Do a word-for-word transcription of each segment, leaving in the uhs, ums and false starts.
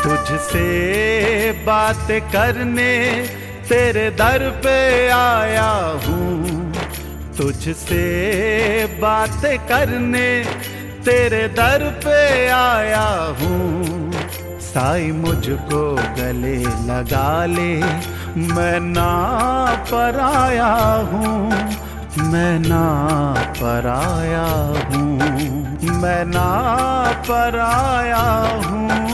तुझसे बात करने तेरे दर पे आया हूँ, तुझसे बात करने तेरे दर पे आया हूँ। साईं मुझको गले लगा ले, मैं ना पराया हूँ, मैं ना पराया हूँ, मैं ना पराया हूँ।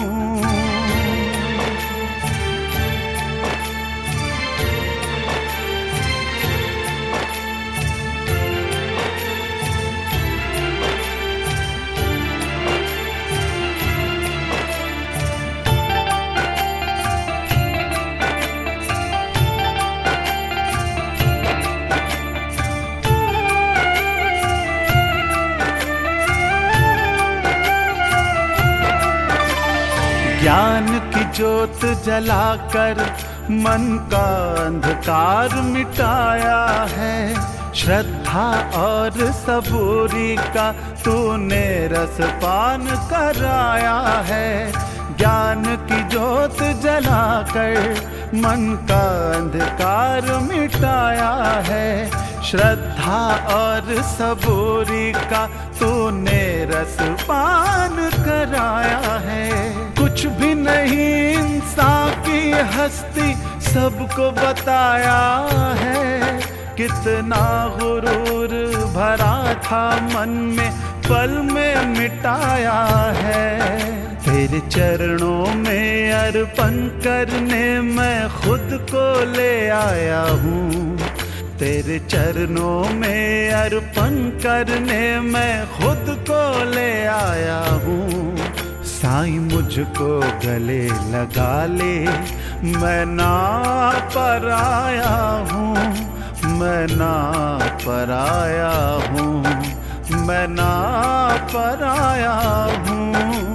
ज्ञान की ज्योत जलाकर मन का अंधकार मिटाया है, श्रद्धा और सबूरी का तूने रसपान कराया है। ज्ञान की ज्योत जलाकर मन का अंधकार मिटाया है, श्रद्धा और सबूरी का तूने रसपान कराया है। कुछ भी नहीं इंसान की हस्ती सबको बताया है, कितना गुरूर भरा था मन में पल में मिटाया है। तेरे चरणों में अर्पण करने मैं खुद को ले आया हूँ, तेरे चरणों में अर्पण करने मैं खुद को ले आया हूँ। साईं मुझको गले लगा ले, मैं ना पराया हूँ, मैं ना पराया हूँ, मैं ना पराया हूँ।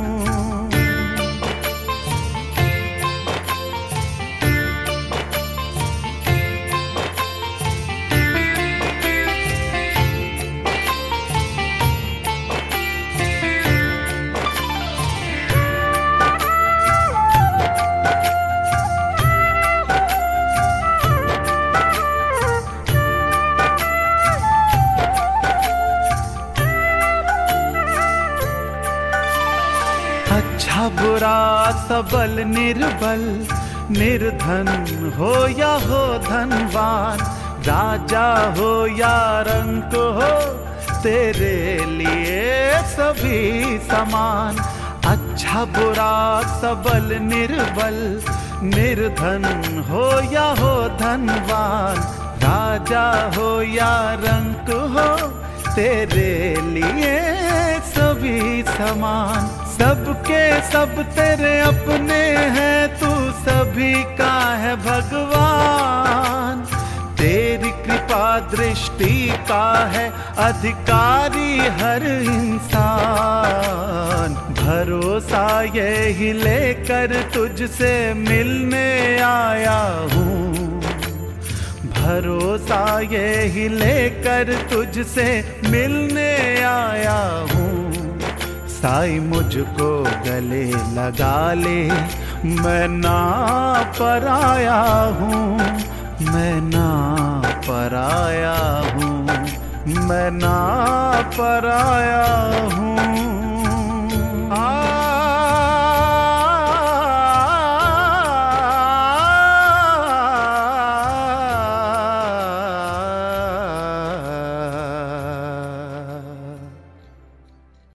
अच्छा बुरा सबल निर्बल, निर्धन हो या हो धनवान, राजा हो या रंक हो, तेरे लिए सभी समान। अच्छा बुरा सबल निर्बल, निर्धन हो या हो धनवान, राजा हो या रंक हो, तेरे लिए सभी समान। सबके सब तेरे अपने हैं, तू सभी का है भगवान। तेरी कृपा दृष्टि का है अधिकारी हर इंसान। भरोसा यही लेकर तुझसे मिलने आया हूँ, भरोसा यही लेकर तुझसे मिलने आया हूँ। साईं मुझको गले लगा ले, मैं ना पराया हूँ, मैं ना पराया हूँ, मैं ना पराया हूँ।